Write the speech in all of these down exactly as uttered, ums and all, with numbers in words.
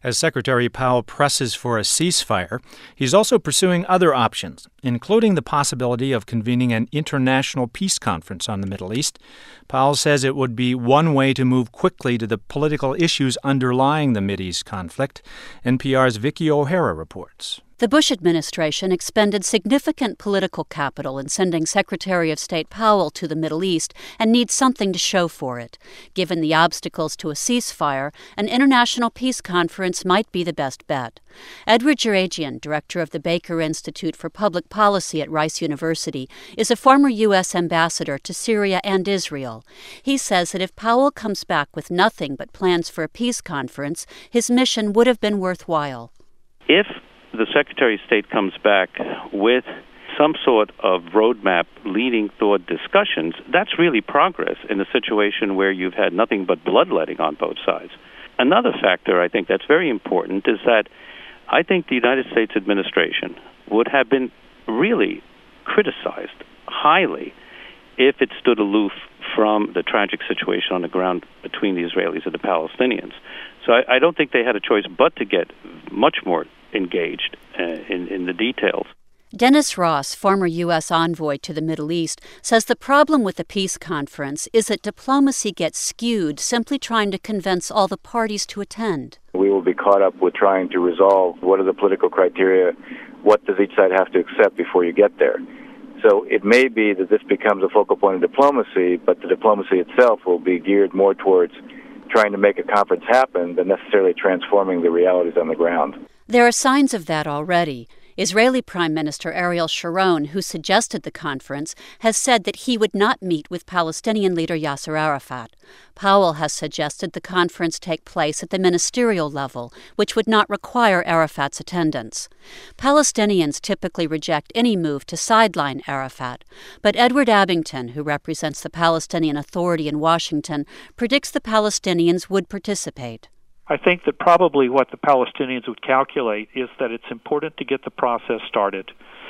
As Secretary Powell presses for a ceasefire, he's also pursuing other options, including the possibility of convening an international peace conference on the Middle East. Powell says it would be one way to move quickly to the political issues underlying the Mideast conflict. N P R's Vicky O'Hara reports. The Bush administration expended significant political capital in sending Secretary of State Powell to the Middle East and needs something to show for it. Given the obstacles to a ceasefire, an international peace conference might be the best bet. Edward Jurajian, director of the Baker Institute for Public Policy at Rice University, is a former U S ambassador to Syria and Israel. He says that if Powell comes back with nothing but plans for a peace conference, his mission would have been worthwhile. If the Secretary of State comes back with some sort of roadmap leading toward discussions, that's really progress in a situation where you've had nothing but bloodletting on both sides. Another factor I think that's very important is that I think the United States administration would have been really criticized highly if it stood aloof from the tragic situation on the ground between the Israelis and the Palestinians. So I, I don't think they had a choice but to get much more engaged uh, in, in the details. Dennis Ross, former U S envoy to the Middle East, says the problem with the peace conference is that diplomacy gets skewed simply trying to convince all the parties to attend. We will be caught up with trying to resolve what are the political criteria, what does each side have to accept before you get there. So it may be that this becomes a focal point of diplomacy, but the diplomacy itself will be geared more towards trying to make a conference happen than necessarily transforming the realities on the ground. There are signs of that already. Israeli Prime Minister Ariel Sharon, who suggested the conference, has said that he would not meet with Palestinian leader Yasser Arafat. Powell has suggested the conference take place at the ministerial level, which would not require Arafat's attendance. Palestinians typically reject any move to sideline Arafat, but Edward Abington, who represents the Palestinian Authority in Washington, predicts the Palestinians would participate. I think that probably what the Palestinians would calculate is that it's important to get the process started.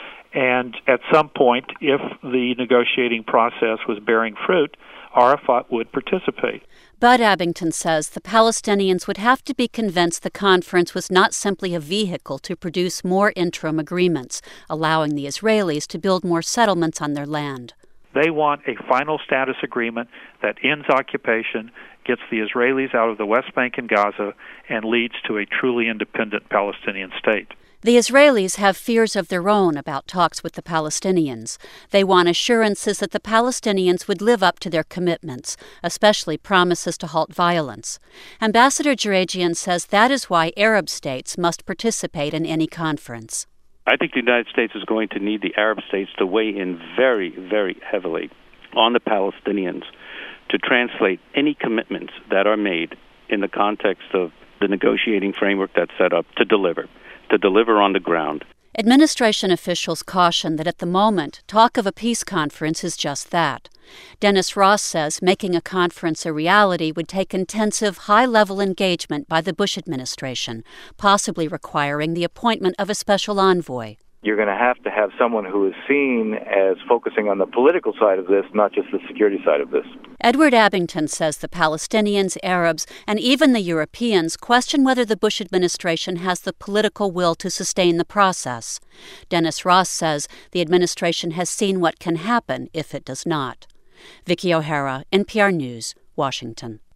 And at some point, if the negotiating process was bearing fruit, Arafat would participate. Bud Abington says the Palestinians would have to be convinced the conference was not simply a vehicle to produce more interim agreements, allowing the Israelis to build more settlements on their land. They want a final status agreement that ends occupation, gets the Israelis out of the West Bank and Gaza, and leads to a truly independent Palestinian state. The Israelis have fears of their own about talks with the Palestinians. They want assurances that the Palestinians would live up to their commitments, especially promises to halt violence. Ambassador Jurajian says that is why Arab states must participate in any conference. I think the United States is going to need the Arab states to weigh in very, very heavily on the Palestinians to translate any commitments that are made in the context of the negotiating framework that's set up to deliver, to deliver on the ground. Administration officials caution that at the moment, talk of a peace conference is just that. Dennis Ross says making a conference a reality would take intensive, high-level engagement by the Bush administration, possibly requiring the appointment of a special envoy. You're going to have to have someone who is seen as focusing on the political side of this, not just the security side of this. Edward Abington says the Palestinians, Arabs, and even the Europeans question whether the Bush administration has the political will to sustain the process. Dennis Ross says the administration has seen what can happen if it does not. Vicky O'Hara, N P R News, Washington.